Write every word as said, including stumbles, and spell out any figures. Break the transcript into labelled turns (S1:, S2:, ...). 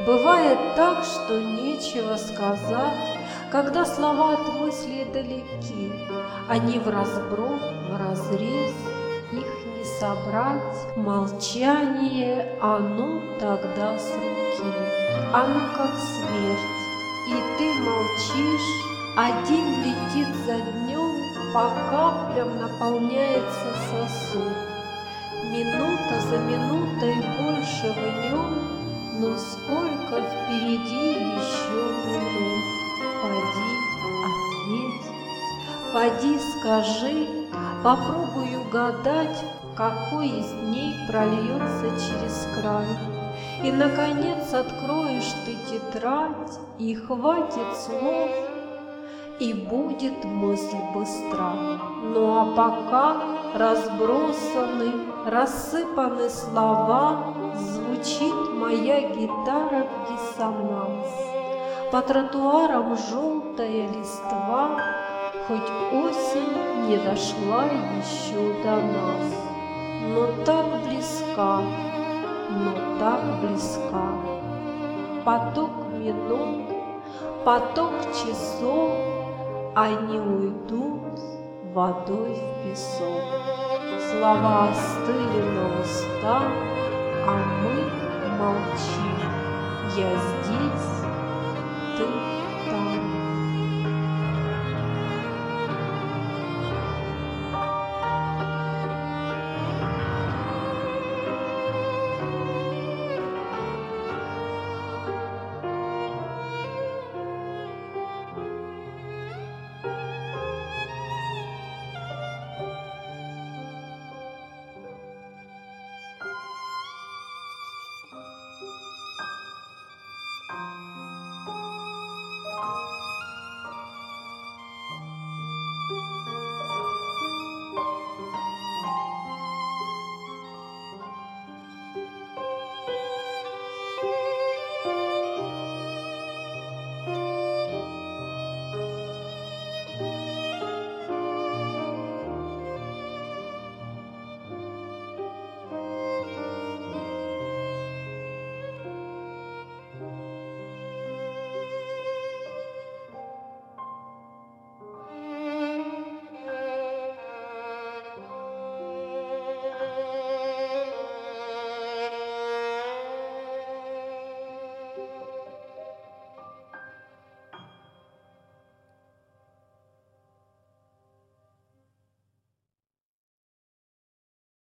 S1: Бывает так, что нечего сказать, когда слова от мыслей далеки, они вразброд, вразрез, их не собрать. Молчание, оно тогда с руки, оно как смерть, и ты молчишь, а день летит за днем, по каплям наполняется сосуд. Минута за минутой больше в нем, но сколько впереди еще минут? Поди, ответь, поди, скажи, попробуй угадать, какой из дней прольется через край. И, наконец, откроешь ты тетрадь, и хватит слов, и будет мысль быстра. Ну а пока разбросаны, рассыпаны слова, звучит моя гитара в диссонанс. По тротуарам желтая листва, хоть осень не дошла еще до нас. Но так близка, но так близка. Поток минут, поток часов, они уйдут водой в песок. Слова остыли на устах, а мы молчим. Я